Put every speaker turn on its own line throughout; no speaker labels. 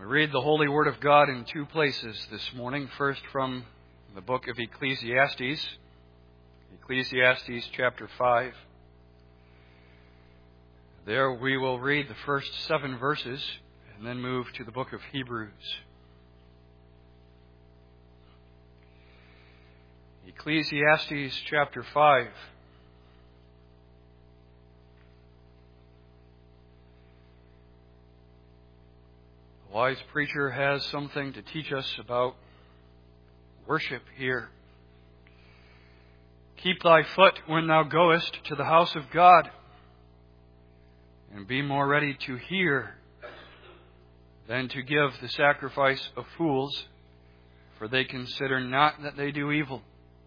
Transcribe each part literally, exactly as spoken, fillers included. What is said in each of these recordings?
read the Holy Word of God in two places this morning. First, from the book of Ecclesiastes, Ecclesiastes chapter five. There we will read the first seven verses and then move to the book of Hebrews. Ecclesiastes chapter five. A wise preacher has something to teach us about worship here. Keep thy foot when thou goest to the house of God, and be more ready to hear than to give the sacrifice of fools, for they consider not that they do evil.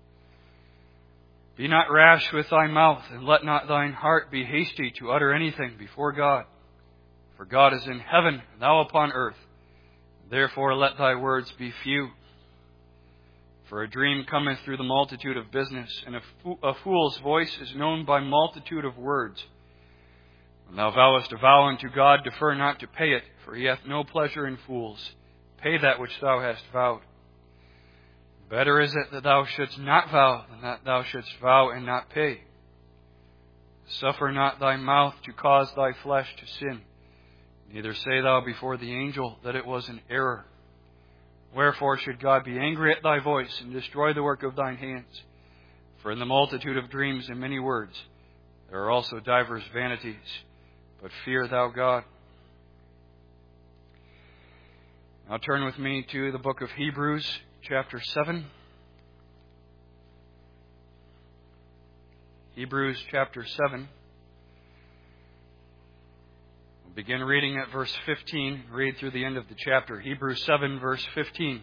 Be not rash with thy mouth, and let not thine heart be hasty to utter anything before God. For God is in heaven, and thou upon earth. Therefore let thy words be few. For a dream cometh through the multitude of business, and a, fo- a fool's voice is known by multitude of words. When thou vowest a vow unto God, defer not to pay it, for he hath no pleasure in fools. Pay that which thou hast vowed. Better is it that thou shouldst not vow than that thou shouldst vow and not pay. Suffer not thy mouth to cause thy flesh to sin. Neither say thou before the angel that it was an error. Wherefore should God be angry at thy voice and destroy the work of thine hands? For in the multitude of dreams and many words there are also divers vanities. But fear thou God. Now turn with me to the book of Hebrews, chapter seven. Hebrews chapter seven. We'll begin reading at verse fifteen. Read through the end of the chapter. Hebrews seven, verse fifteen.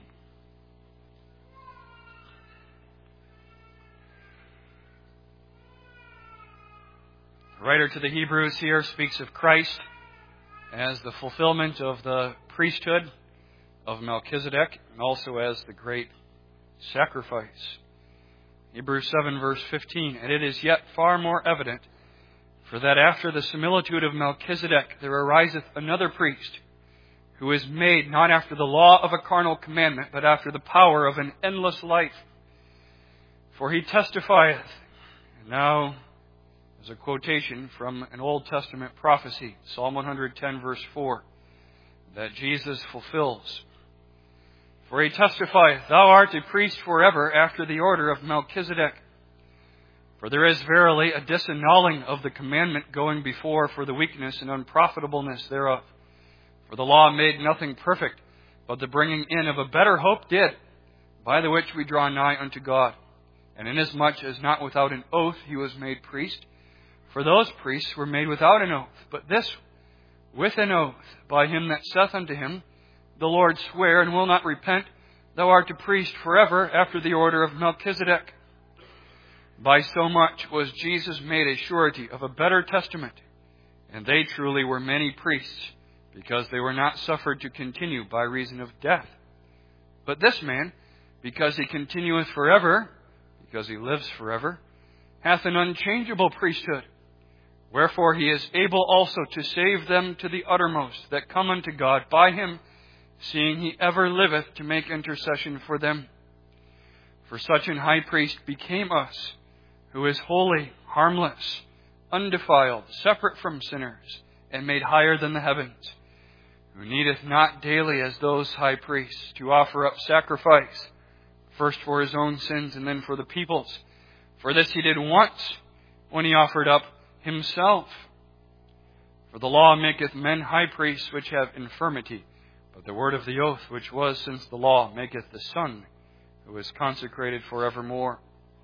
The writer to the Hebrews here speaks of Christ as the fulfillment of the priesthood of Melchizedek, and also as the great sacrifice. Hebrews seven, verse fifteen. And it is yet far more evident, for that after the similitude of Melchizedek there ariseth another priest, who is made not after the law of a carnal commandment, but after the power of an endless life. For he testifieth, and now as a quotation from an Old Testament prophecy, Psalm one ten, verse four, that Jesus fulfills. For he testifieth, Thou art a priest forever after the order of Melchizedek. For there is verily a disannulling of the commandment going before for the weakness and unprofitableness thereof. For the law made nothing perfect, but the bringing in of a better hope did, by the which we draw nigh unto God. And inasmuch as not without an oath he was made priest, for those priests were made without an oath, but this with an oath, by him that saith unto him, The Lord sware and will not repent, Thou art a priest forever after the order of Melchizedek. By so much was Jesus made a surety of a better testament, and they truly were many priests, because they were not suffered to continue by reason of death. But this man, because he continueth forever, because he lives forever, hath an unchangeable priesthood. Wherefore he is able also to save them to the uttermost that come unto God by him, seeing he ever liveth to make intercession for them. For such an high priest became us, who is holy, harmless, undefiled, separate from sinners, and made higher than the heavens, who needeth not daily as those high priests to offer up sacrifice, first for his own sins and then for the people's. For this he did once, when he offered up himself. For the law maketh men high priests which have infirmity, but the word of the oath which was since the law maketh the Son, who is consecrated forevermore.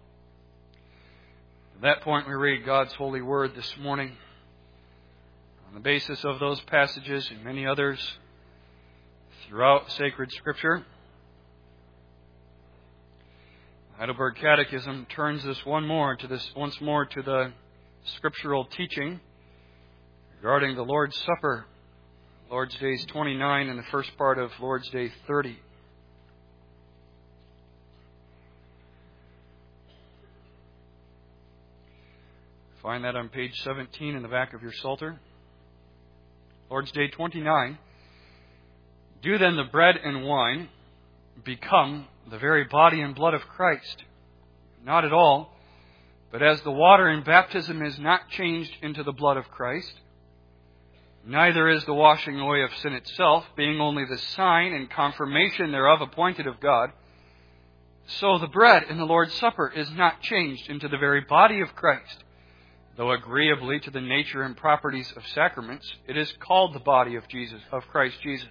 At that point we read God's holy word this morning. On the basis of those passages and many others throughout sacred Scripture, the Heidelberg Catechism turns us one more to this once more to the scriptural teaching regarding the Lord's Supper, Lord's Days twenty-nine and the first part of Lord's Day thirty. Find that on page seventeen in the back of your Psalter. Lord's Day twenty-nine Do then the bread and wine become the very body and blood of Christ? Not at all. But as the water in baptism is not changed into the blood of Christ, neither is the washing away of sin itself, being only the sign and confirmation thereof appointed of God, so the bread in the Lord's Supper is not changed into the very body of Christ. Though agreeably to the nature and properties of sacraments, it is called the body of Jesus, of Christ Jesus.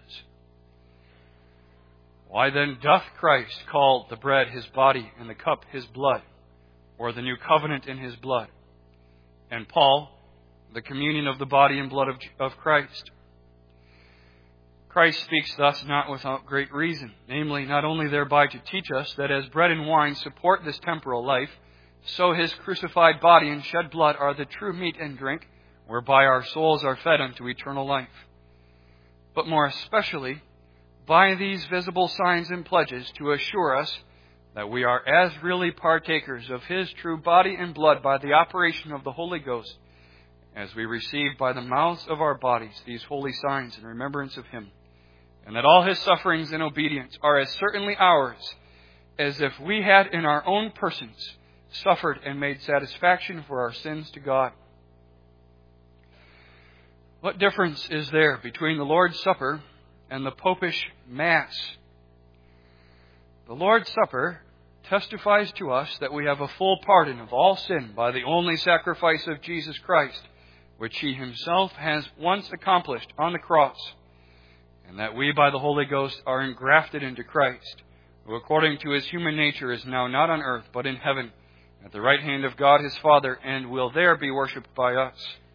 Why then doth Christ call the bread his body and the cup his blood, or the new covenant in his blood? And Paul, the communion of the body and blood of, of Christ. Christ speaks thus not without great reason, namely, not only thereby to teach us that as bread and wine support this temporal life, so his crucified body and shed blood are the true meat and drink, whereby our souls are fed unto eternal life. But more especially, by these visible signs and pledges to assure us that we are as really partakers of his true body and blood by the operation of the Holy Ghost, as we receive by the mouths of our bodies these holy signs in remembrance of him, and that all his sufferings and obedience are as certainly ours as if we had in our own persons suffered and made satisfaction for our sins to God. What difference is there between the Lord's Supper and the Popish Mass? The Lord's Supper testifies to us that we have a full pardon of all sin by the only sacrifice of Jesus Christ, which he himself has once accomplished on the cross, and that we by the Holy Ghost are engrafted into Christ, who according to his human nature is now not on earth but in heaven, at the right hand of God his Father, and will there be worshipped by us.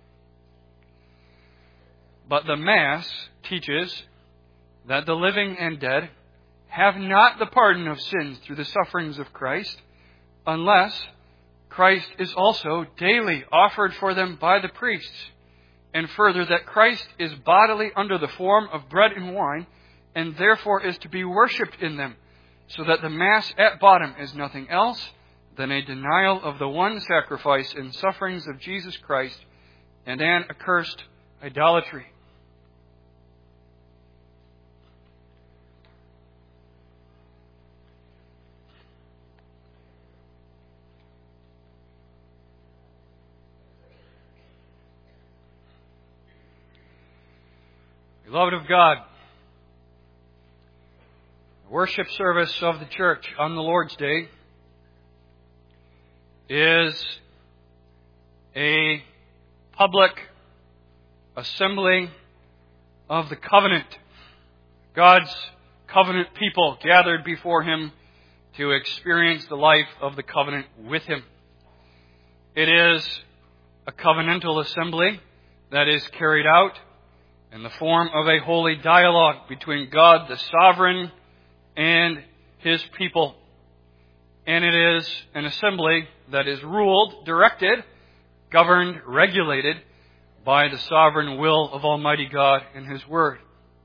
But the Mass teaches that the living and dead have not the pardon of sins through the sufferings of Christ, unless Christ is also daily offered for them by the priests, and further that Christ is bodily under the form of bread and wine, and therefore is to be worshipped in them, so that the Mass at bottom is nothing else than a denial of the one sacrifice and sufferings of Jesus Christ, and an accursed idolatry. Beloved of God, the worship service of the church on the Lord's Day is a public assembly of the covenant, God's covenant people gathered before him to experience the life of the covenant with him. It is a covenantal assembly that is carried out in the form of a holy dialogue between God the sovereign and his people. And it is an assembly that is ruled, directed, governed, regulated by the sovereign will of Almighty God and his Word.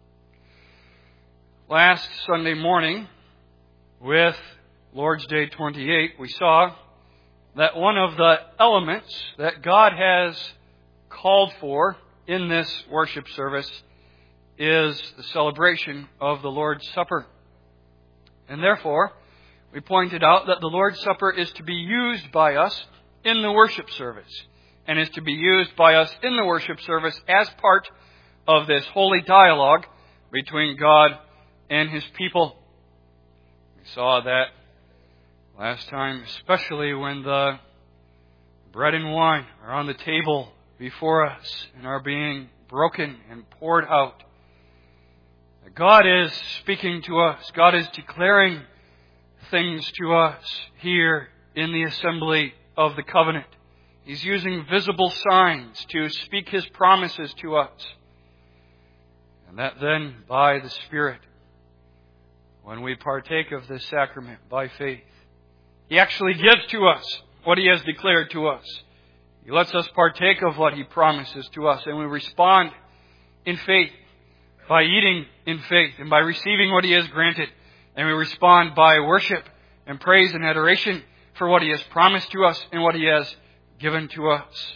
Last Sunday morning, with Lord's Day twenty-eight, we saw that one of the elements that God has called for in this worship service is the celebration of the Lord's Supper. And therefore, we pointed out that the Lord's Supper is to be used by us in the worship service, and is to be used by us in the worship service as part of this holy dialogue between God and his people. We saw that last time, especially when the bread and wine are on the table before us and are being broken and poured out. God is speaking to us. God is declaring things to us here in the assembly of the covenant. He's using visible signs to speak his promises to us. And that then, by the Spirit, when we partake of this sacrament by faith, he actually gives to us what he has declared to us. He lets us partake of what he promises to us, and we respond in faith by eating in faith and by receiving what he has granted. And we respond by worship and praise and adoration for what he has promised to us and what he has given to us.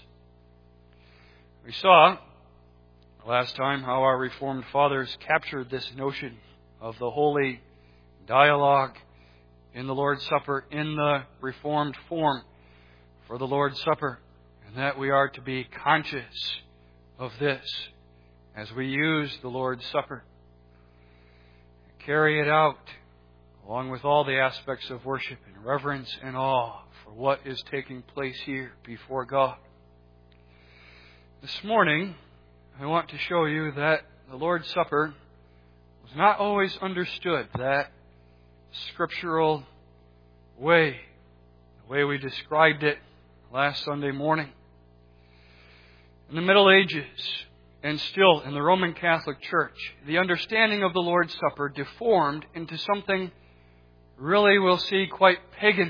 We saw last time how our Reformed fathers captured this notion of the holy dialogue in the Lord's Supper in the Reformed form for the Lord's Supper, and that we are to be conscious of this as we use the Lord's Supper. Carry it out along with all the aspects of worship in reverence and awe for what is taking place here before God. This morning, I want to show you that the Lord's Supper was not always understood that scriptural way, the way we described it last Sunday morning. In the Middle Ages, and still in the Roman Catholic Church, the understanding of the Lord's Supper deformed into something really, we'll see, quite pagan,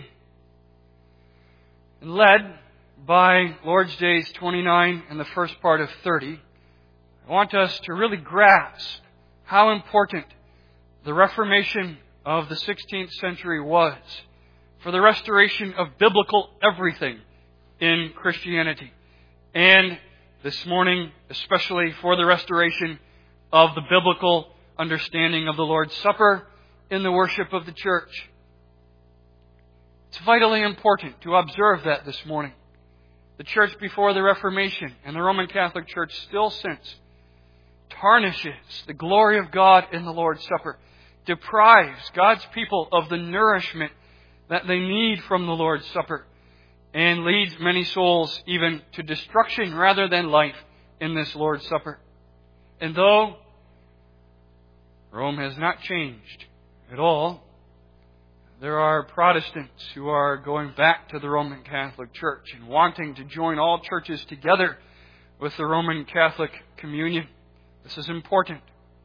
and led by Lord's Days twenty-nine and the first part of thirty. I want us to really grasp how important the Reformation of the sixteenth century was for the restoration of biblical everything in Christianity. And this morning, especially for the restoration of the biblical understanding of the Lord's Supper in the worship of the church. It's vitally important to observe that this morning. The church before the Reformation and the Roman Catholic Church still since tarnishes the glory of God in the Lord's Supper, deprives God's people of the nourishment that they need from the Lord's Supper, and leads many souls even to destruction rather than life in this Lord's Supper. And though Rome has not changed at all, there are Protestants who are going back to the Roman Catholic Church and wanting to join all churches together with the Roman Catholic communion. This is important.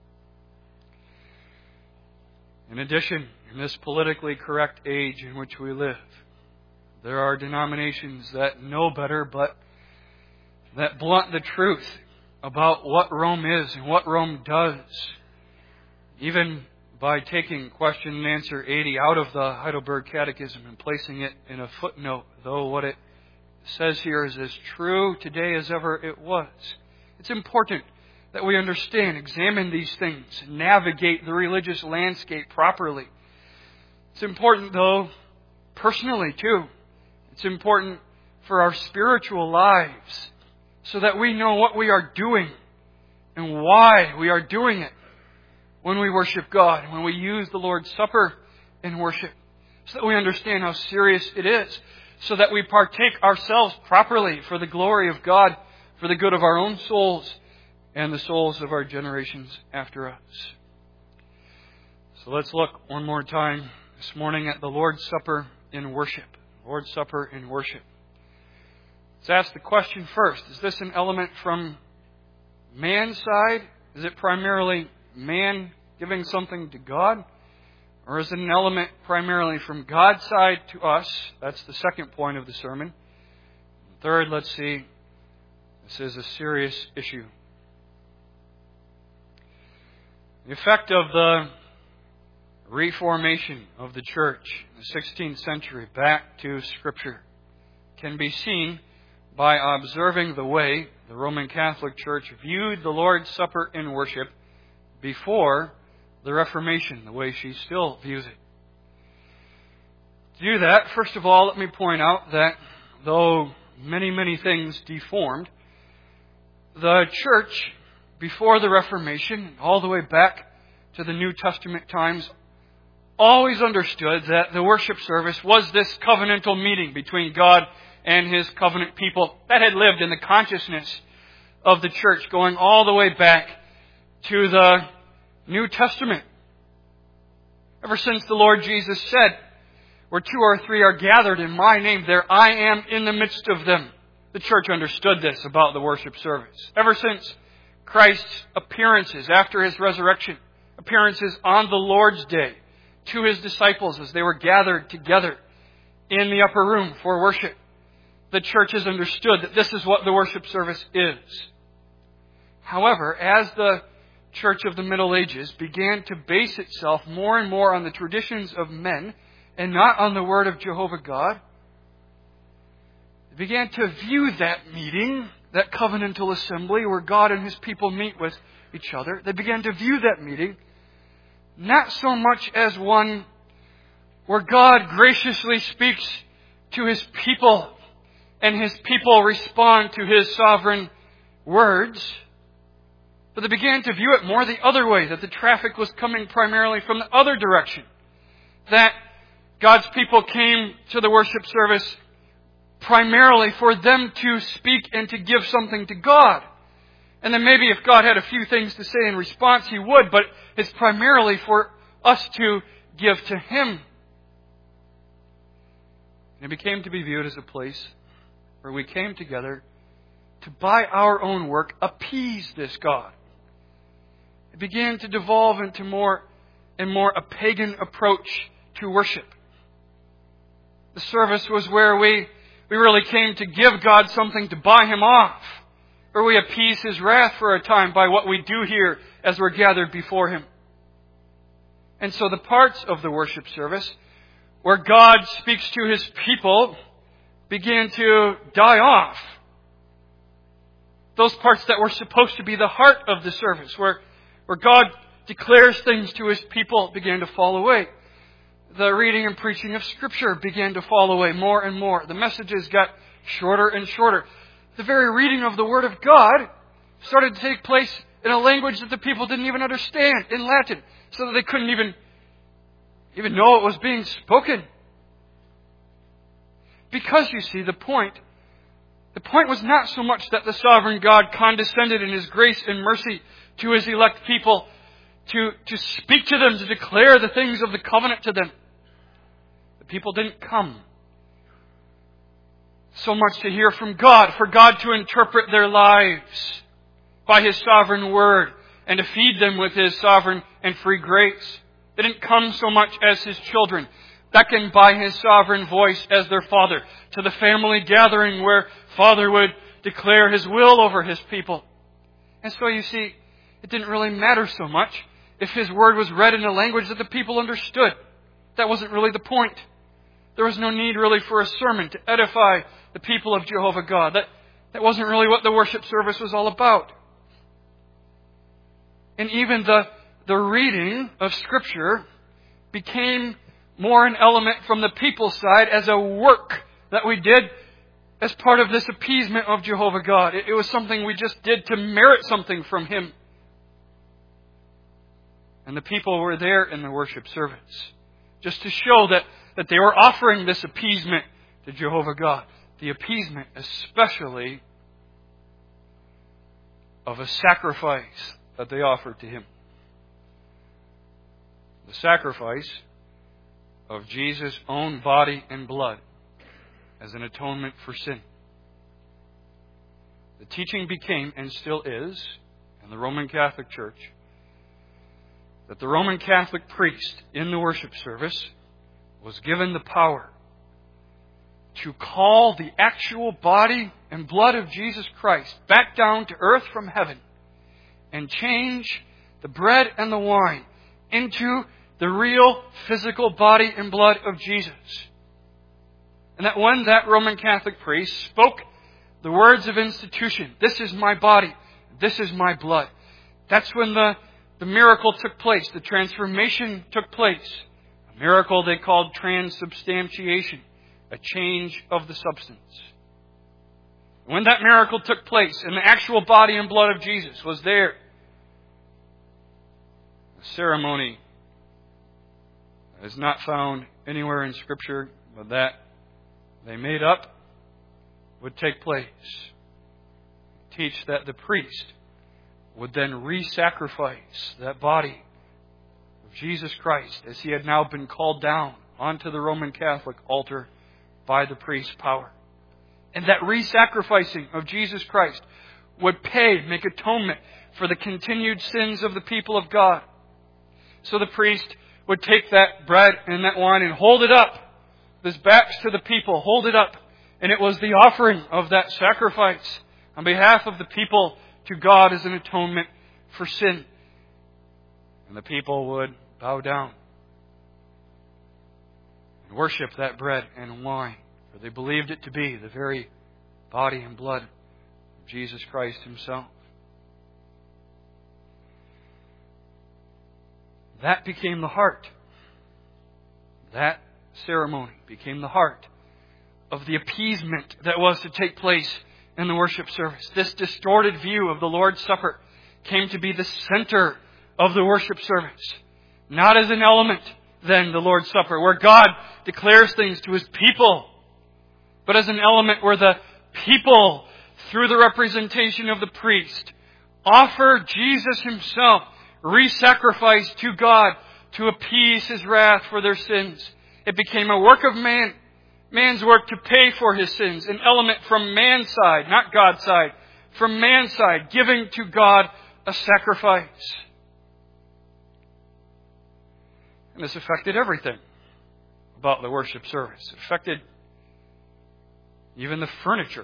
In addition, in this politically correct age in which we live, there are denominations that know better, but that blunt the truth about what Rome is and what Rome does. Even by taking question and answer eighty out of the Heidelberg Catechism and placing it in a footnote, though what it says here is as true today as ever it was. It's important that we understand, examine these things, navigate the religious landscape properly. It's important, though, personally too. It's important for our spiritual lives so that we know what we are doing and why we are doing it when we worship God, when we use the Lord's Supper in worship, so that we understand how serious it is, so that we partake ourselves properly for the glory of God, for the good of our own souls and the souls of our generations after us. So let's look one more time this morning at the Lord's Supper in worship. Lord's Supper in worship. Let's ask the question first. Is this an element from man's side? Is it primarily man giving something to God? Or is it an element primarily from God's side to us? That's the second point of the sermon. Third, let's see. This is a serious issue. The effect of the reformation of the church in the sixteenth century back to Scripture can be seen by observing the way the Roman Catholic Church viewed the Lord's Supper in worship before the Reformation, the way she still views it. To do that, first of all, let me point out that though many, many things deformed, the church before the Reformation, all the way back to the New Testament times, always understood that the worship service was this covenantal meeting between God and His covenant people that had lived in the consciousness of the church going all the way back to the New Testament. Ever since the Lord Jesus said, where two or three are gathered in my name, there I am in the midst of them. The church understood this about the worship service. Ever since Christ's appearances after His resurrection, appearances on the Lord's Day to His disciples as they were gathered together in the upper room for worship, the church has understood that this is what the worship service is. However, as the church of the Middle Ages began to base itself more and more on the traditions of men and not on the Word of Jehovah God, it began to view that meeting, that covenantal assembly where God and His people meet with each other, they began to view that meeting not so much as one where God graciously speaks to His people and His people respond to His sovereign words, but they began to view it more the other way, that the traffic was coming primarily from the other direction. That God's people came to the worship service primarily for them to speak and to give something to God. And then maybe if God had a few things to say in response, He would, but it's primarily for us to give to Him. And it became to be viewed as a place where we came together to, by our own work, appease this God. It began to devolve into more and more a pagan approach to worship. The service was where we, we really came to give God something to buy Him off, where we appease His wrath for a time by what we do here as we're gathered before Him. And so the parts of the worship service where God speaks to His people began to die off. Those parts that were supposed to be the heart of the service, where, where God declares things to His people, began to fall away. The reading and preaching of Scripture began to fall away more and more. The messages got shorter and shorter. The very reading of the Word of God started to take place in a language that the people didn't even understand, in Latin, so that they couldn't even, even know it was being spoken. Because, you see, the point, the point was not so much that the sovereign God condescended in His grace and mercy to His elect people to, to speak to them, to declare the things of the covenant to them. The people didn't come so much to hear from God, for God to interpret their lives by His sovereign word and to feed them with His sovereign and free grace. They didn't come so much as His children, beckoned by His sovereign voice as their Father, to the family gathering where Father would declare His will over His people. And so you see, it didn't really matter so much if His word was read in a language that the people understood. That wasn't really the point. There was no need really for a sermon to edify the people of Jehovah God. That, that wasn't really what the worship service was all about. And even the, the reading of Scripture became more an element from the people's side as a work that we did as part of this appeasement of Jehovah God. It, it was something we just did to merit something from Him. And the people were there in the worship service just to show that, that they were offering this appeasement to Jehovah God. The appeasement especially of a sacrifice that they offered to Him. The sacrifice of Jesus' own body and blood as an atonement for sin. The teaching became, and still is, in the Roman Catholic Church, that the Roman Catholic priest in the worship service was given the power to call the actual body and blood of Jesus Christ back down to earth from heaven and change the bread and the wine into the real physical body and blood of Jesus. And that when that Roman Catholic priest spoke the words of institution, "This is my body, this is my blood," that's when the, the miracle took place, the transformation took place. A miracle they called transubstantiation, a change of the substance. When that miracle took place and the actual body and blood of Jesus was there, the ceremony is not found anywhere in Scripture, but that they made up would take place. Teach that the priest would then re-sacrifice that body of Jesus Christ as He had now been called down onto the Roman Catholic altar by the priest's power. And that re-sacrificing of Jesus Christ would pay, make atonement for the continued sins of the people of God. So the priest would take that bread and that wine and hold it up, with his backs to the people, hold it up. And it was the offering of that sacrifice on behalf of the people to God as an atonement for sin. And the people would bow down and worship that bread and wine, for they believed it to be the very body and blood of Jesus Christ Himself. That became the heart. That ceremony became the heart of the appeasement that was to take place in the worship service. This distorted view of the Lord's Supper came to be the center of the worship service. Not as an element, then, the Lord's Supper, where God declares things to His people, but as an element where the people, through the representation of the priest, offer Jesus Himself, re-sacrificed to God to appease His wrath for their sins. It became a work of man, man's work to pay for his sins, an element from man's side, not God's side, from man's side, giving to God a sacrifice. And this affected everything about the worship service. It affected even the furniture.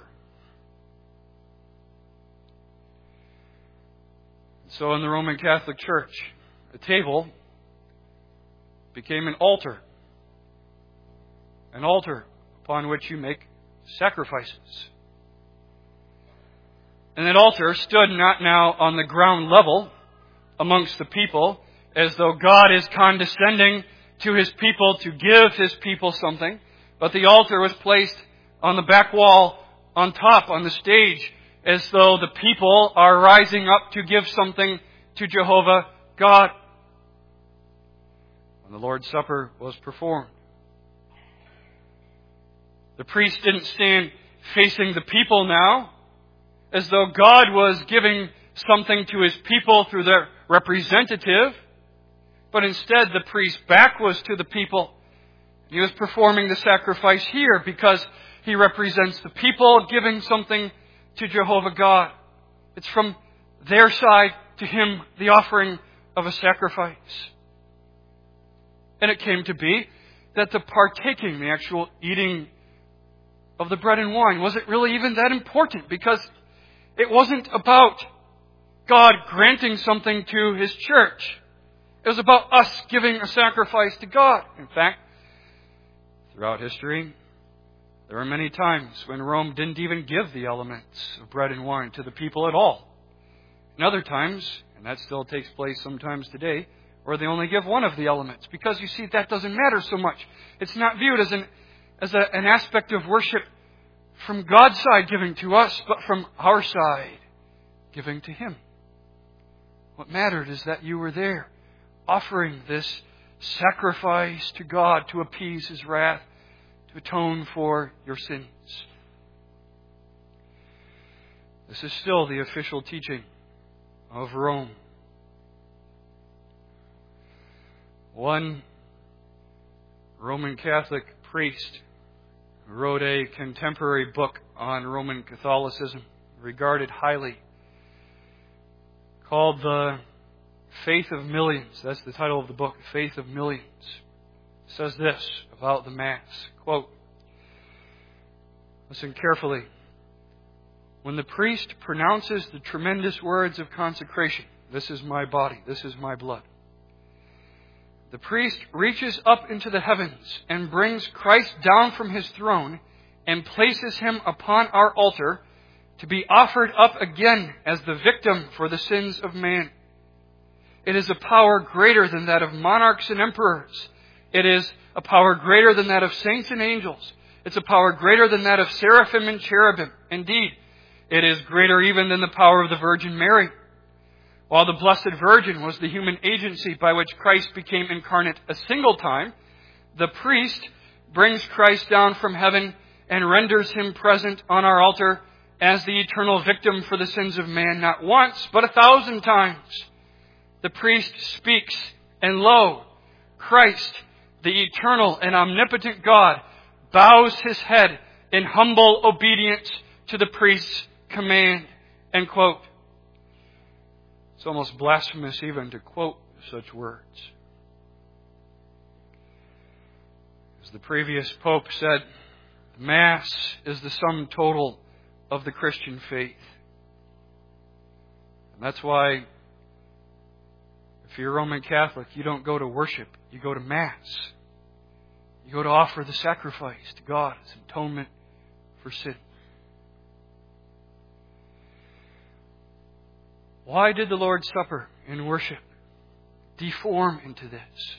So in the Roman Catholic Church, a table became an altar. An altar upon which you make sacrifices. And that altar stood not now on the ground level amongst the people, as though God is condescending to His people to give His people something, but the altar was placed on the back wall, on top, on the stage, as though the people are rising up to give something to Jehovah God. When the Lord's Supper was performed, the priest didn't stand facing the people now, as though God was giving something to His people through their representative, but instead the priest's back was to the people. He was performing the sacrifice here because he represents the people giving something to Jehovah God. It's from their side to Him, the offering of a sacrifice. And it came to be that the partaking, the actual eating of the bread and wine, wasn't really even that important, because it wasn't about God granting something to His church. It was about us giving a sacrifice to God. In fact, throughout history, there were many times when Rome didn't even give the elements of bread and wine to the people at all. And other times, and that still takes place sometimes today, where they only give one of the elements. Because you see, that doesn't matter so much. It's not viewed as an as a, an aspect of worship from God's side giving to us, but from our side giving to Him. What mattered is that you were there, offering this sacrifice to God to appease His wrath, to atone for your sins. This is still the official teaching of Rome. One Roman Catholic priest wrote a contemporary book on Roman Catholicism, regarded highly, called The Faith of Millions. That's the title of the book, Faith of Millions. It says this about the Mass, quote, listen carefully. When the priest pronounces the tremendous words of consecration, this is my body, this is my blood, the priest reaches up into the heavens and brings Christ down from His throne and places Him upon our altar to be offered up again as the victim for the sins of man. It is a power greater than that of monarchs and emperors. It is a power greater than that of saints and angels. It's a power greater than that of seraphim and cherubim. Indeed, it is greater even than the power of the Virgin Mary. While the Blessed Virgin was the human agency by which Christ became incarnate a single time, the priest brings Christ down from heaven and renders Him present on our altar as the eternal victim for the sins of man, not once, but a thousand times. The priest speaks, and lo, Christ, the eternal and omnipotent God, bows His head in humble obedience to the priest's command. End quote. It's almost blasphemous even to quote such words. As the previous Pope said, Mass is the sum total of the Christian faith. And that's why, if you're Roman Catholic, you don't go to worship, you go to Mass. You go to offer the sacrifice to God as atonement for sin. Why did the Lord's Supper in worship deform into this.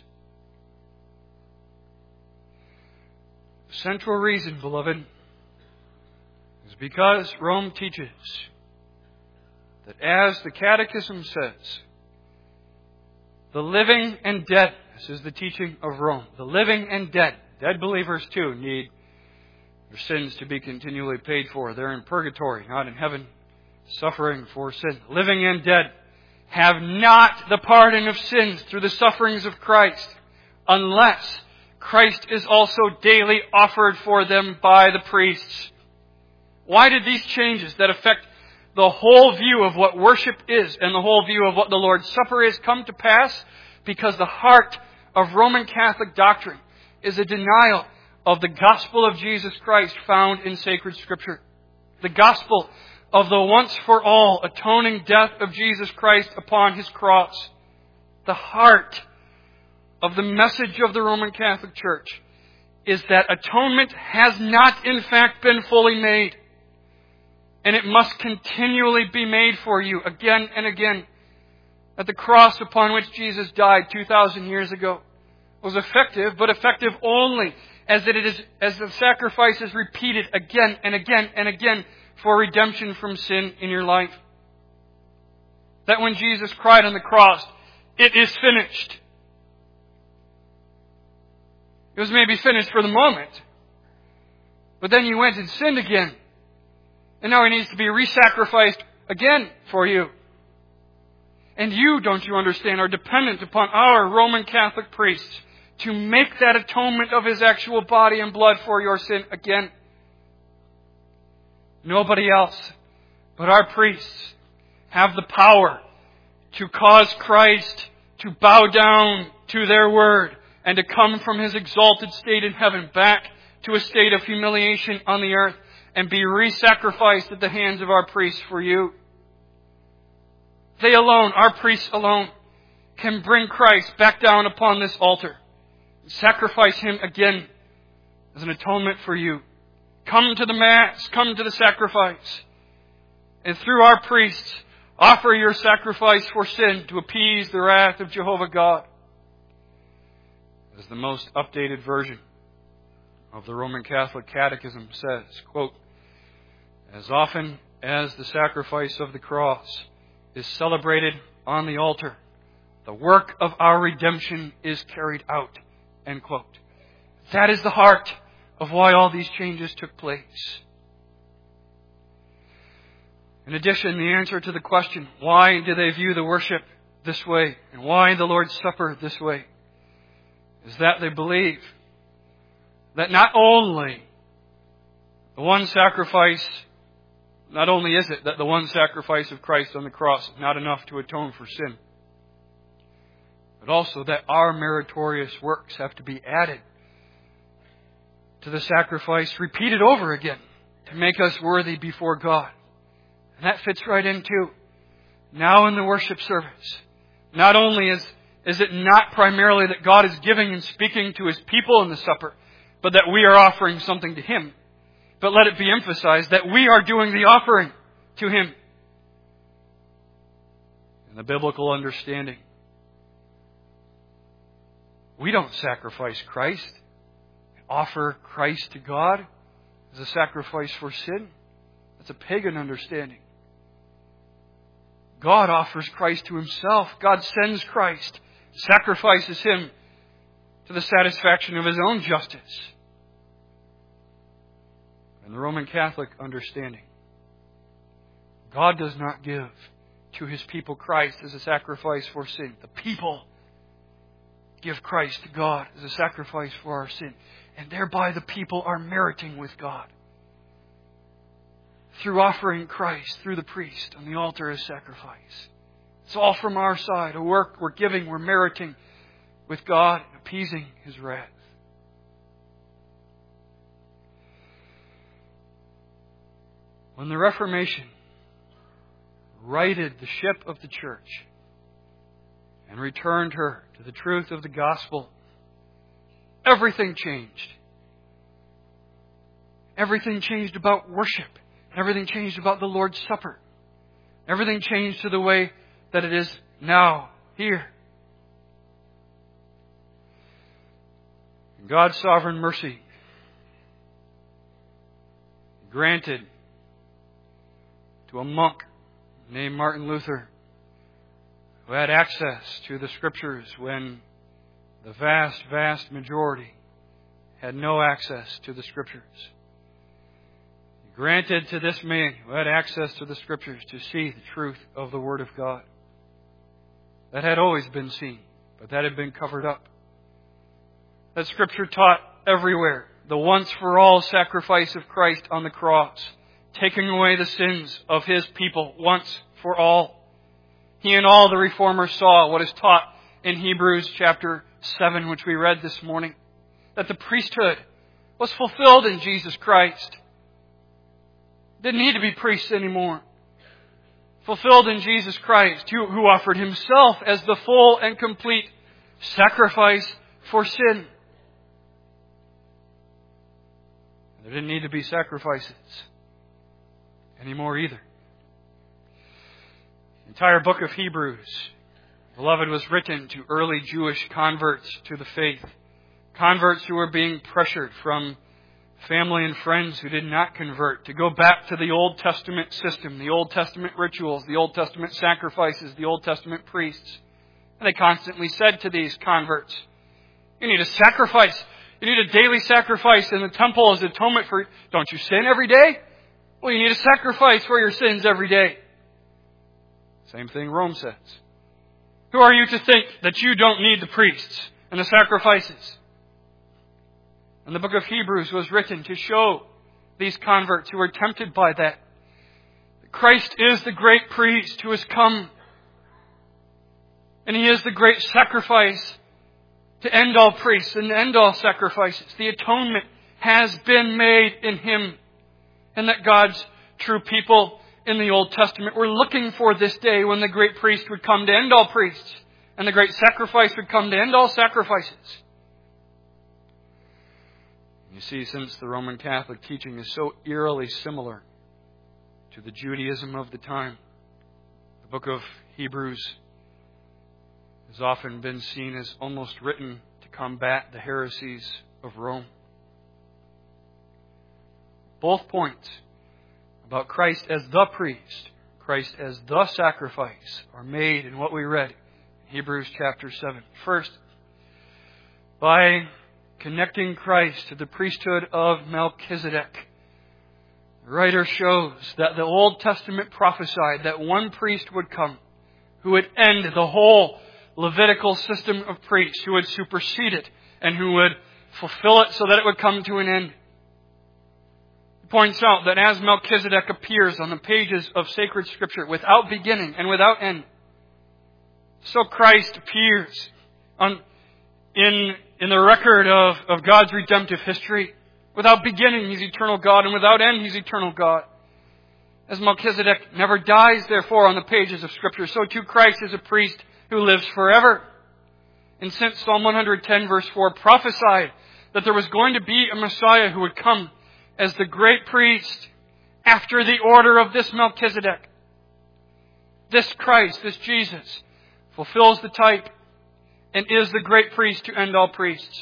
The central reason, beloved, is because Rome teaches that, as the Catechism says, the living and dead, this is the teaching of Rome, the living and dead, dead believers too need their sins to be continually paid for. They're in purgatory, not in heaven, suffering for sin. Living and dead have not the pardon of sins through the sufferings of Christ, unless Christ is also daily offered for them by the priests. Why did these changes that affect the whole view of what worship is and the whole view of what the Lord's Supper is come to pass? Because the heart of Roman Catholic doctrine is a denial of the gospel of Jesus Christ found in sacred Scripture. The gospel of the once-for-all atoning death of Jesus Christ upon His cross. The heart of the message of the Roman Catholic Church is that atonement has not in fact been fully made. And it must continually be made for you again and again. That the cross upon which Jesus died two thousand years ago was effective, but effective only as it is as the sacrifice is repeated again and again and again for redemption from sin in your life. That when Jesus cried on the cross, "It is finished," it was maybe finished for the moment, but then you went and sinned again. And now He needs to be re-sacrificed again for you. And you, don't you understand, are dependent upon our Roman Catholic priests to make that atonement of His actual body and blood for your sin again. Nobody else but our priests have the power to cause Christ to bow down to their word and to come from His exalted state in heaven back to a state of humiliation on the earth and be re-sacrificed at the hands of our priests for you. They alone, our priests alone, can bring Christ back down upon this altar. Sacrifice Him again as an atonement for you. Come to the Mass, come to the sacrifice. And through our priests, offer your sacrifice for sin to appease the wrath of Jehovah God. As the most updated version of the Roman Catholic Catechism says, quote, "As often as the sacrifice of the cross is celebrated on the altar, the work of our redemption is carried out." End quote. That is the heart of why all these changes took place. In addition, the answer to the question, why do they view the worship this way and why the Lord's Supper this way, is that they believe that not only the one sacrifice, not only is it that the one sacrifice of Christ on the cross is not enough to atone for sin, but also that our meritorious works have to be added to the sacrifice, repeated over again, to make us worthy before God. And that fits right into now in the worship service. Not only is, is it not primarily that God is giving and speaking to His people in the supper, but that we are offering something to Him. But let it be emphasized that we are doing the offering to Him. In the biblical understanding, we don't sacrifice Christ, offer Christ to God as a sacrifice for sin. That's a pagan understanding. God offers Christ to Himself. God sends Christ, sacrifices Him to the satisfaction of His own justice. In the Roman Catholic understanding, God does not give to His people Christ as a sacrifice for sin. The people give Christ to God as a sacrifice for our sin. And thereby the people are meriting with God through offering Christ through the priest on the altar as sacrifice. It's all from our side, a work we're giving, we're meriting with God, appeasing His wrath. When the Reformation righted the ship of the church and returned her to the truth of the gospel, everything changed. Everything changed about worship. Everything changed about the Lord's Supper. Everything changed to the way that it is now, here. God's sovereign mercy granted to a monk named Martin Luther, who had access to the Scriptures when the vast, vast majority had no access to the Scriptures. He granted to this man who had access to the Scriptures to see the truth of the Word of God. That had always been seen, but that had been covered up. That Scripture taught everywhere the once-for-all sacrifice of Christ on the cross, taking away the sins of His people once for all. He and all the Reformers saw what is taught in Hebrews chapter seven, which we read this morning, that the priesthood was fulfilled in Jesus Christ. Didn't need to be priests anymore. Fulfilled in Jesus Christ, who, who offered Himself as the full and complete sacrifice for sin. There didn't need to be sacrifices anymore either. The entire book of Hebrews, beloved, was written to early Jewish converts to the faith. Converts who were being pressured from family and friends who did not convert to go back to the Old Testament system, the Old Testament rituals, the Old Testament sacrifices, the Old Testament priests. And they constantly said to these converts, you need a sacrifice. You need a daily sacrifice in the temple as atonement for... Don't you sin every day? Well, you need a sacrifice for your sins every day. Same thing Rome says. Who are you to think that you don't need the priests and the sacrifices? And the book of Hebrews was written to show these converts who were tempted by that. Christ is the great priest who has come. And He is the great sacrifice to end all priests and end all sacrifices. The atonement has been made in Him. And that God's true people in the Old Testament were looking for this day when the great priest would come to end all priests and the great sacrifice would come to end all sacrifices. You see, since the Roman Catholic teaching is so eerily similar to the Judaism of the time, the book of Hebrews has often been seen as almost written to combat the heresies of Rome. Both points about Christ as the priest, Christ as the sacrifice, are made in what we read in Hebrews chapter seven. First, by connecting Christ to the priesthood of Melchizedek, the writer shows that the Old Testament prophesied that one priest would come who would end the whole Levitical system of priests, who would supersede it and who would fulfill it so that it would come to an end. He points out that as Melchizedek appears on the pages of sacred Scripture without beginning and without end, so Christ appears on, in, in the record of, of God's redemptive history. Without beginning, He's eternal God, and without end, He's eternal God. As Melchizedek never dies, therefore, on the pages of Scripture, so too Christ is a priest who lives forever. And since Psalm one hundred ten verse four prophesied that there was going to be a Messiah who would come as the great priest after the order of this Melchizedek, this Christ, this Jesus, fulfills the type and is the great priest to end all priests.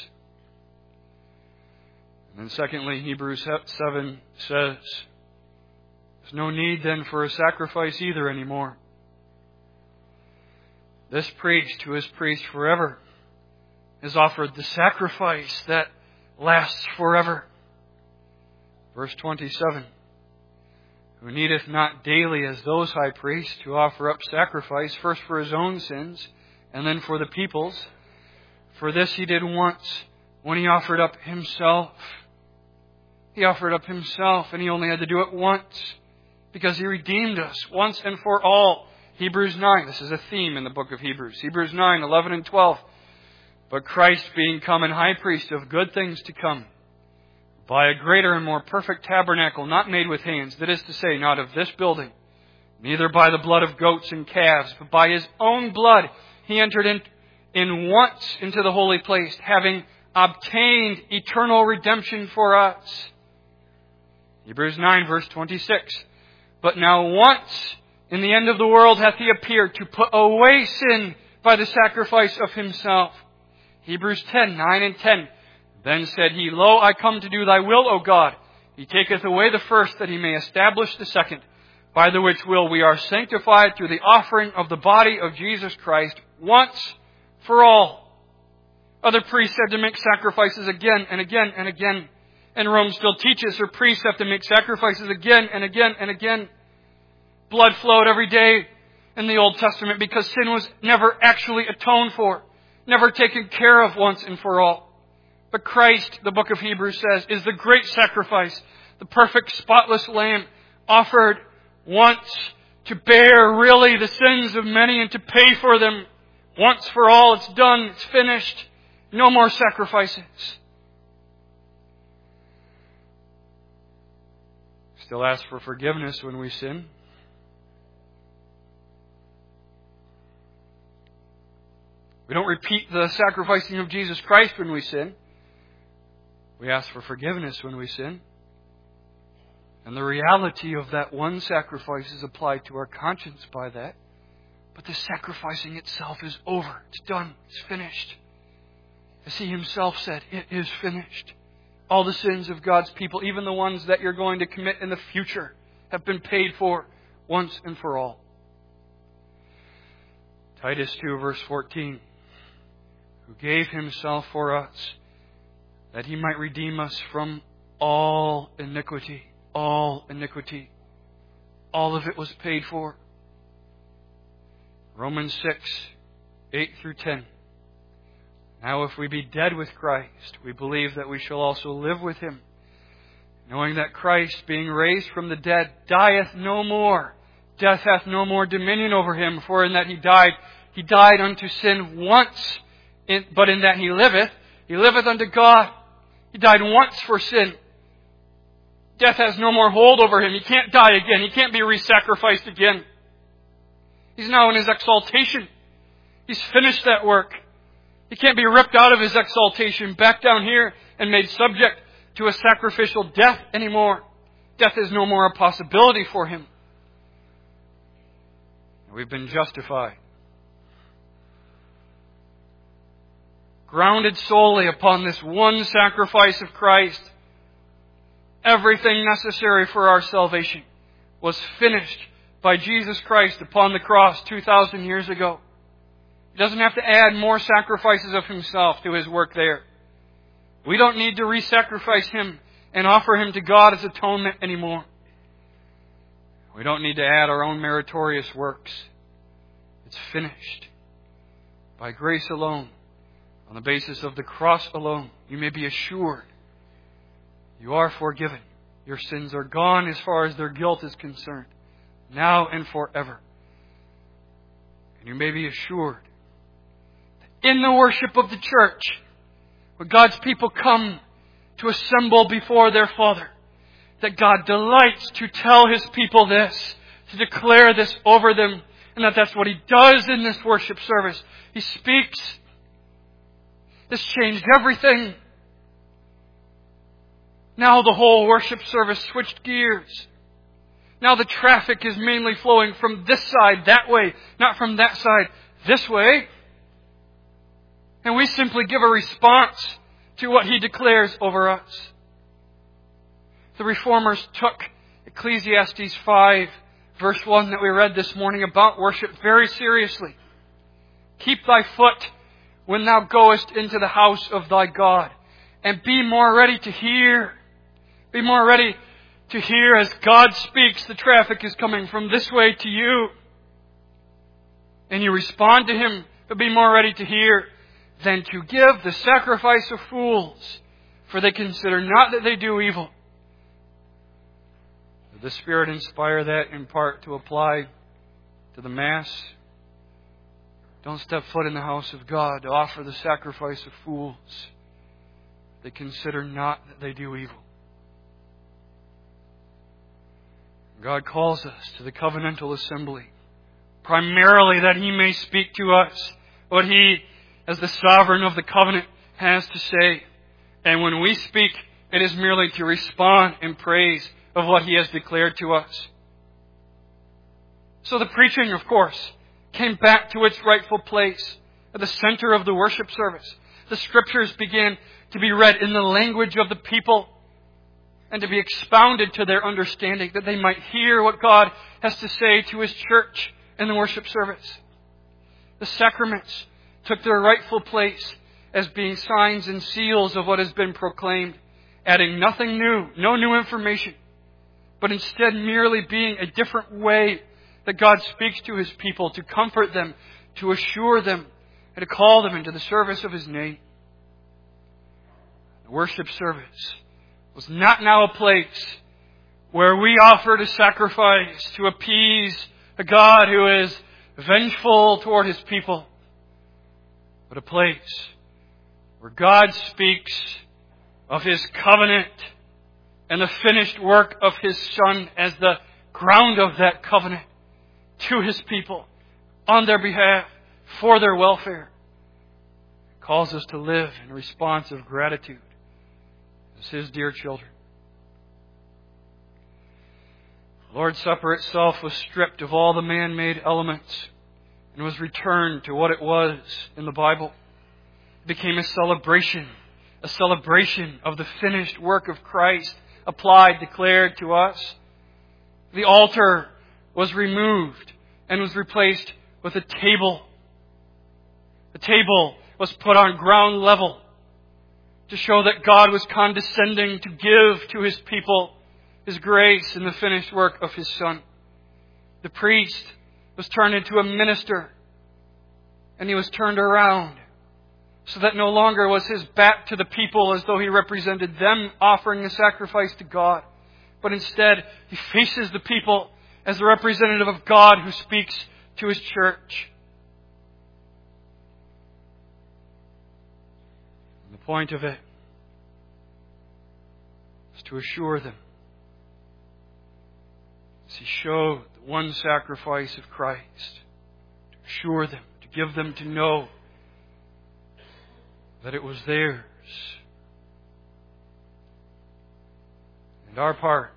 And then secondly, Hebrews seven says, there's no need then for a sacrifice either anymore. This priest, who is priest forever, has offered the sacrifice that lasts forever. Verse twenty-seven, who needeth not daily as those high priests to offer up sacrifice, first for His own sins, and then for the people's. For this He did once, when He offered up Himself. He offered up Himself, and He only had to do it once, because He redeemed us once and for all. Hebrews nine, this is a theme in the book of Hebrews. Hebrews nine, eleven and twelve. But Christ being come and high priest of good things to come, by a greater and more perfect tabernacle, not made with hands, that is to say, not of this building, neither by the blood of goats and calves, but by His own blood, He entered in, in once into the holy place, having obtained eternal redemption for us. Hebrews nine, verse twenty-six. But now once, in the end of the world, hath He appeared to put away sin by the sacrifice of Himself. Hebrews ten, nine and ten. Then said he, Lo, I come to do thy will, O God. He taketh away the first, that he may establish the second, by the which will we are sanctified through the offering of the body of Jesus Christ once for all. Other priests had to make sacrifices again and again and again. And Rome still teaches her priests have to make sacrifices again and again and again. Blood flowed every day in the Old Testament because sin was never actually atoned for, never taken care of once and for all. But Christ, the book of Hebrews says, is the great sacrifice, the perfect spotless lamb offered once to bear really the sins of many and to pay for them once for all. It's done. It's finished. No more sacrifices. Still ask for forgiveness when we sin. We don't repeat the sacrificing of Jesus Christ when we sin. We ask for forgiveness when we sin. And the reality of that one sacrifice is applied to our conscience by that. But the sacrificing itself is over. It's done. It's finished. As He Himself said, it is finished. All the sins of God's people, even the ones that you're going to commit in the future, have been paid for once and for all. Titus two, verse fourteen. Who gave Himself for us, that He might redeem us from all iniquity. All iniquity. All of it was paid for. Romans six, eight through ten. Now if we be dead with Christ, we believe that we shall also live with Him, knowing that Christ, being raised from the dead, dieth no more. Death hath no more dominion over Him, for in that He died, He died unto sin once, in, but in that He liveth, He liveth unto God. He died once for sin. Death has no more hold over Him. He can't die again. He can't be re-sacrificed again. He's now in His exaltation. He's finished that work. He can't be ripped out of His exaltation back down here and made subject to a sacrificial death anymore. Death is no more a possibility for Him. We've been justified. Grounded solely upon this one sacrifice of Christ. Everything necessary for our salvation was finished by Jesus Christ upon the cross two thousand years ago. He doesn't have to add more sacrifices of Himself to His work there. We don't need to re-sacrifice Him and offer Him to God as atonement anymore. We don't need to add our own meritorious works. It's finished. By grace alone, on the basis of the cross alone, you may be assured you are forgiven. Your sins are gone as far as their guilt is concerned, now and forever. And you may be assured that in the worship of the church, when God's people come to assemble before their Father, that God delights to tell His people this, to declare this over them, and that that's what He does in this worship service. He speaks. This changed everything. Now the whole worship service switched gears. Now the traffic is mainly flowing from this side that way, not from that side this way. And we simply give a response to what He declares over us. The Reformers took Ecclesiastes five, verse one that we read this morning about worship very seriously. Keep thy foot when thou goest into the house of thy God, and be more ready to hear. Be more ready to hear as God speaks. The traffic is coming from this way to you. And you respond to Him, but be more ready to hear than to give the sacrifice of fools, for they consider not that they do evil. Did the Spirit inspire that in part to apply to the Mass? Don't step foot in the house of God to offer the sacrifice of fools. They consider not that they do evil. God calls us to the covenantal assembly, primarily that He may speak to us what He, as the sovereign of the covenant, has to say. And when we speak, it is merely to respond in praise of what He has declared to us. So the preaching, of course, came back to its rightful place at the center of the worship service. The Scriptures began to be read in the language of the people and to be expounded to their understanding, that they might hear what God has to say to His church in the worship service. The sacraments took their rightful place as being signs and seals of what has been proclaimed, adding nothing new, no new information, but instead merely being a different way that God speaks to His people to comfort them, to assure them, and to call them into the service of His name. The worship service was not now a place where we offered a sacrifice to appease a God who is vengeful toward His people, but a place where God speaks of His covenant and the finished work of His Son as the ground of that covenant to His people, on their behalf, for their welfare. It calls us to live in response of gratitude as His dear children. The Lord's Supper itself was stripped of all the man-made elements and was returned to what it was in the Bible. It became a celebration, a celebration of the finished work of Christ, applied, declared to us. The altar was removed and was replaced with a table. The table was put on ground level to show that God was condescending to give to His people His grace in the finished work of His Son. The priest was turned into a minister, and he was turned around so that no longer was his back to the people as though he represented them offering a sacrifice to God, but instead he faces the people as the representative of God who speaks to His church. And the point of it is to assure them, as He showed the one sacrifice of Christ, to assure them, to give them to know that it was theirs. And our part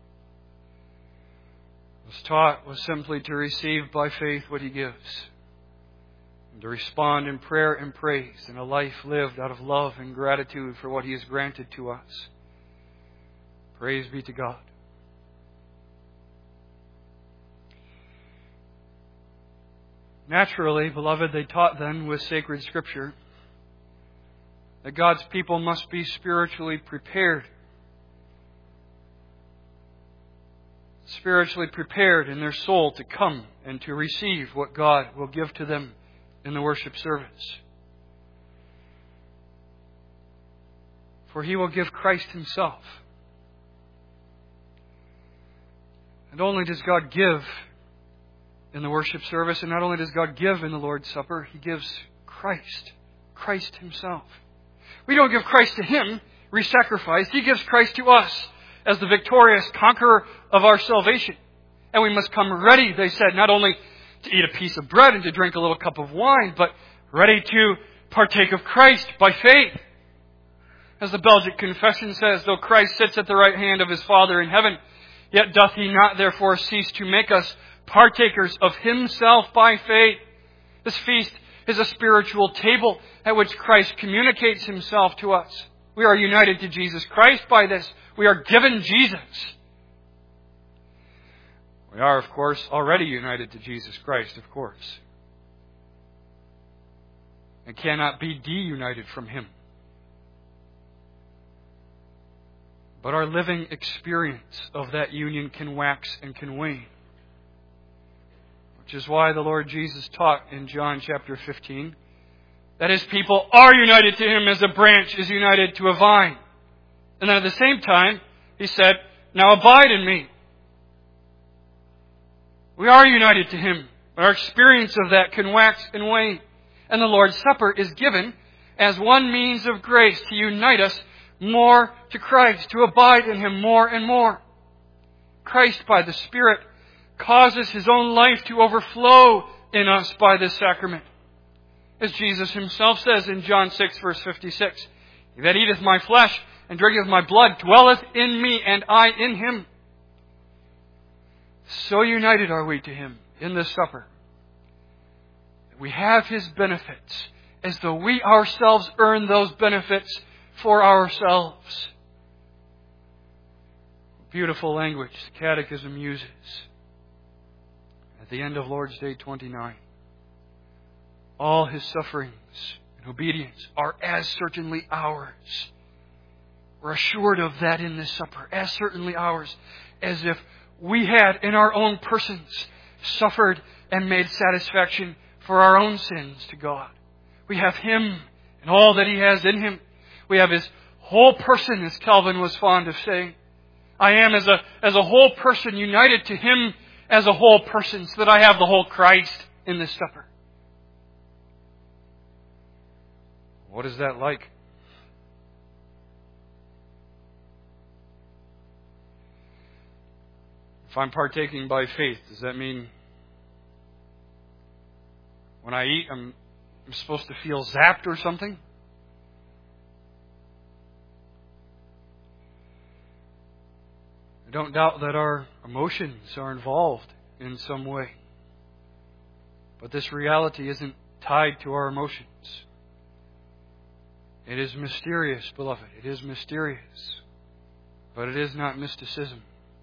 was taught was simply to receive by faith what He gives, and to respond in prayer and praise in a life lived out of love and gratitude for what He has granted to us. Praise be to God. Naturally, beloved, they taught then with sacred Scripture that God's people must be spiritually prepared. Spiritually prepared in their soul to come and to receive what God will give to them in the worship service. For He will give Christ Himself. And only does God give in the worship service, and not only does God give in the Lord's Supper, He gives Christ, Christ Himself. We don't give Christ to Him, re-sacrificed. He gives Christ to us as the victorious conqueror of our salvation. And we must come ready, they said, not only to eat a piece of bread and to drink a little cup of wine, but ready to partake of Christ by faith. As the Belgic Confession says, though Christ sits at the right hand of His Father in heaven, yet doth He not therefore cease to make us partakers of Himself by faith. This feast is a spiritual table at which Christ communicates Himself to us. We are united to Jesus Christ by this. We are given Jesus. We are, of course, already united to Jesus Christ, of course, and cannot be de-united from Him. But our living experience of that union can wax and can wane. Which is why the Lord Jesus taught in John chapter fifteen that His people are united to Him as a branch is united to a vine. And then at the same time, He said, now abide in me. We are united to Him, but our experience of that can wax and wane. And the Lord's Supper is given as one means of grace to unite us more to Christ, to abide in Him more and more. Christ, by the Spirit, causes His own life to overflow in us by this sacrament. As Jesus Himself says in John six, verse fifty-six, He that eateth my flesh and drinketh my blood dwelleth in me, and I in him. So united are we to Him in this supper. We have His benefits as though we ourselves earn those benefits for ourselves. Beautiful language the Catechism uses at the end of Lord's Day twenty-nine. All His sufferings and obedience are as certainly ours. We're assured of that in this supper, as certainly ours, as if we had in our own persons suffered and made satisfaction for our own sins to God. We have Him and all that He has in Him. We have His whole person, as Calvin was fond of saying. I am as a, as a whole person united to Him as a whole person, so that I have the whole Christ in this supper. What is that like? If I'm partaking by faith, does that mean when I eat, I'm, I'm supposed to feel zapped or something? I don't doubt that our emotions are involved in some way. But this reality isn't tied to our emotions. It is mysterious, beloved. It is mysterious. But it is not mysticism.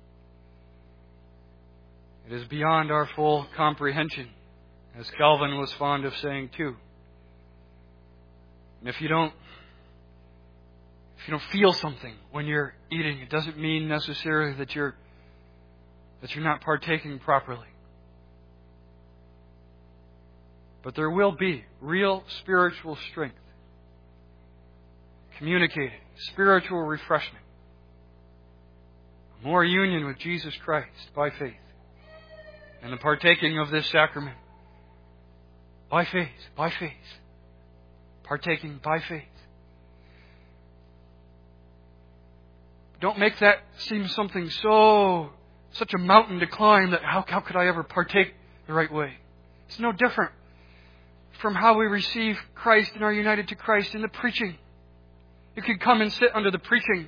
It is beyond our full comprehension, as Calvin was fond of saying too. And if you don't If you don't feel something when you're eating, it doesn't mean necessarily that you're that you're not partaking properly. But there will be real spiritual strength, communicating, spiritual refreshment, more union with Jesus Christ by faith, and the partaking of this sacrament by faith, by faith, partaking by faith. Don't make that seem something so, such a mountain to climb that how, how could I ever partake the right way? It's no different from how we receive Christ and are united to Christ in the preaching. You could come and sit under the preaching,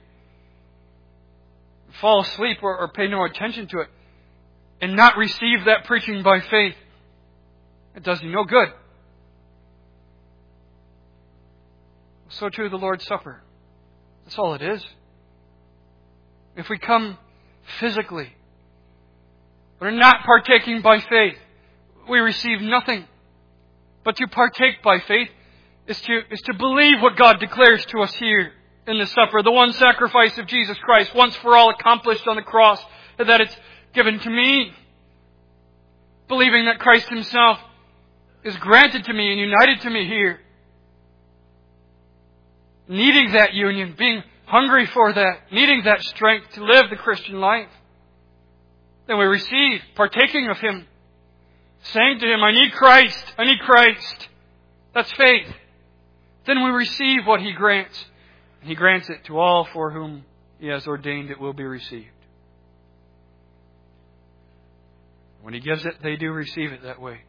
fall asleep or, or pay no attention to it, and not receive that preaching by faith. It does you no good. So too the Lord's Supper. That's all it is. If we come physically, but are not partaking by faith, we receive nothing. But to partake by faith is to, is to believe what God declares to us here in the supper. The one sacrifice of Jesus Christ, once for all accomplished on the cross, and that it's given to me. Believing that Christ Himself is granted to me and united to me here. Needing that union, being hungry for that, needing that strength to live the Christian life. Then we receive, partaking of Him, saying to Him, I need Christ, I need Christ. That's faith. Then we receive what He grants. And He grants it to all for whom He has ordained it will be received. When He gives it, they do receive it that way.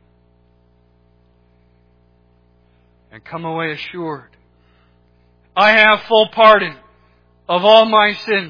And come away assured, I have full pardon of all my sins.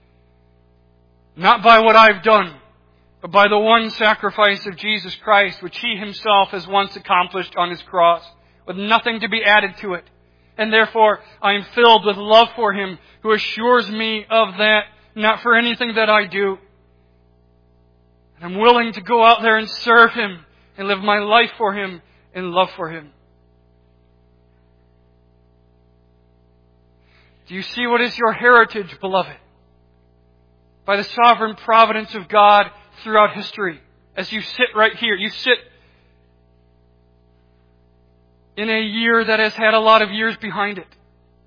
Not by what I've done, but by the one sacrifice of Jesus Christ, which He Himself has once accomplished on His cross, with nothing to be added to it. And therefore, I am filled with love for Him, who assures me of that, not for anything that I do. And I'm willing to go out there and serve Him, and live my life for Him, in love for Him. Do you see what is your heritage, beloved? By the sovereign providence of God throughout history. As you sit right here, you sit in a year that has had a lot of years behind it.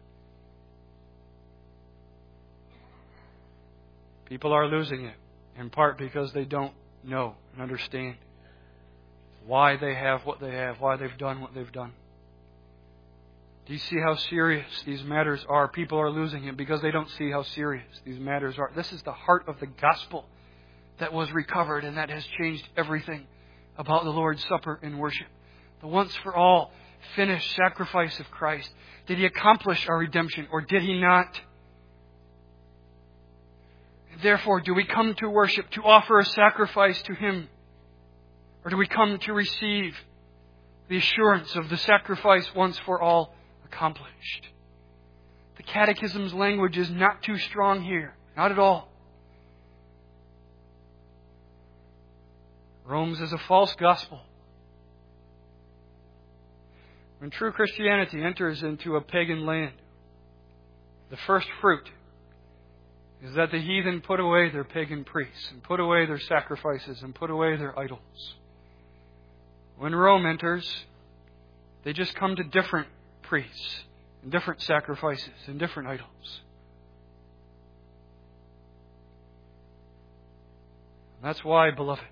People are losing it, in part because they don't know and understand why they have what they have, why they've done what they've done. Do you see how serious these matters are? People are losing it because they don't see how serious these matters are. This is the heart of the gospel that was recovered and that has changed everything about the Lord's Supper and worship. The once for all finished sacrifice of Christ. Did He accomplish our redemption or did He not? Therefore, do we come to worship, to offer a sacrifice to Him? Or do we come to receive the assurance of the sacrifice once for all accomplished? The Catechism's language is not too strong here. Not at all. Rome's is a false gospel. When true Christianity enters into a pagan land, the first fruit is that the heathen put away their pagan priests and put away their sacrifices and put away their idols. When Rome enters, they just come to different priests and different sacrifices and different idols. And that's why, beloved,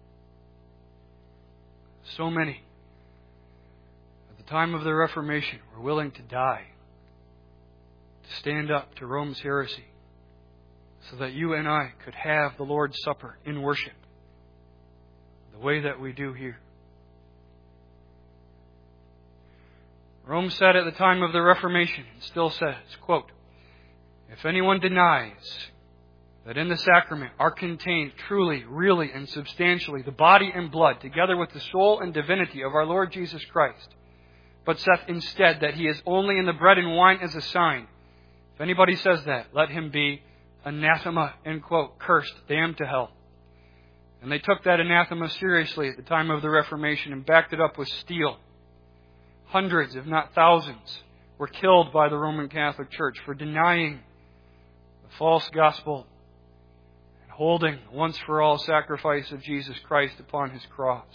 so many at the time of the Reformation were willing to die to stand up to Rome's heresy so that you and I could have the Lord's Supper in worship the way that we do here. Rome said at the time of the Reformation, and still says, quote, "If anyone denies that in the sacrament are contained truly, really, and substantially the body and blood, together with the soul and divinity of our Lord Jesus Christ, but saith instead that He is only in the bread and wine as a sign, if anybody says that, let him be anathema," end quote, cursed, damned to hell. And they took that anathema seriously at the time of the Reformation and backed it up with steel. Hundreds, if not thousands, were killed by the Roman Catholic Church for denying the false gospel and holding once for all sacrifice of Jesus Christ upon His cross.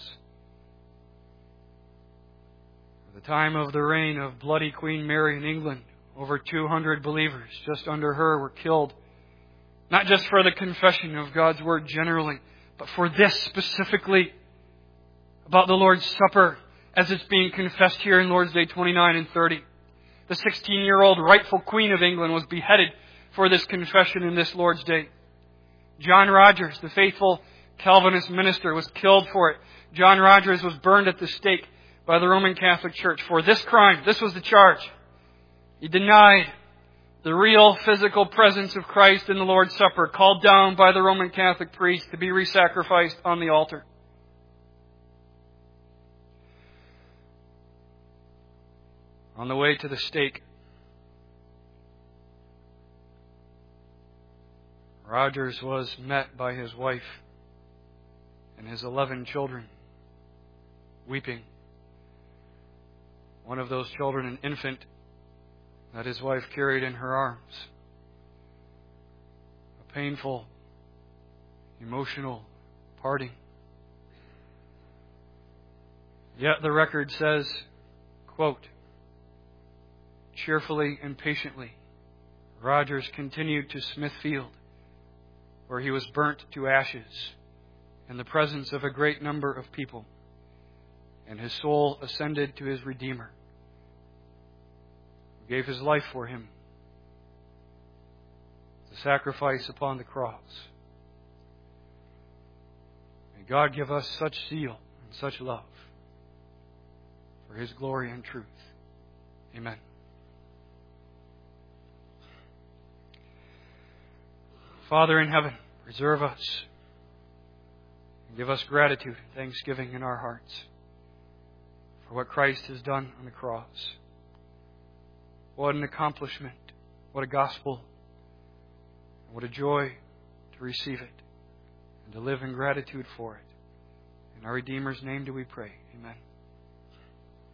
At the time of the reign of bloody Queen Mary in England, over two hundred believers just under her were killed, not just for the confession of God's Word generally, but for this specifically about the Lord's Supper as it's being confessed here in Lord's Day twenty-nine and thirty. The sixteen-year-old rightful Queen of England was beheaded for this confession in this Lord's Day. John Rogers, the faithful Calvinist minister, was killed for it. John Rogers was burned at the stake by the Roman Catholic Church for this crime. This was the charge. He denied the real physical presence of Christ in the Lord's Supper, called down by the Roman Catholic priest to be re-sacrificed on the altar. On the way to the stake, Rogers was met by his wife and his eleven children, weeping. One of those children, an infant, that his wife carried in her arms. A painful, emotional parting. Yet the record says, quote, "Cheerfully and patiently, Rogers continued to Smithfield, where he was burnt to ashes in the presence of a great number of people, and his soul ascended to his Redeemer, who gave his life for him, the sacrifice upon the cross." May God give us such zeal and such love for His glory and truth. Amen. Father in heaven, preserve us and give us gratitude and thanksgiving in our hearts for what Christ has done on the cross. What an accomplishment, what a gospel, and what a joy to receive it and to live in gratitude for it. In our Redeemer's name do we pray. Amen.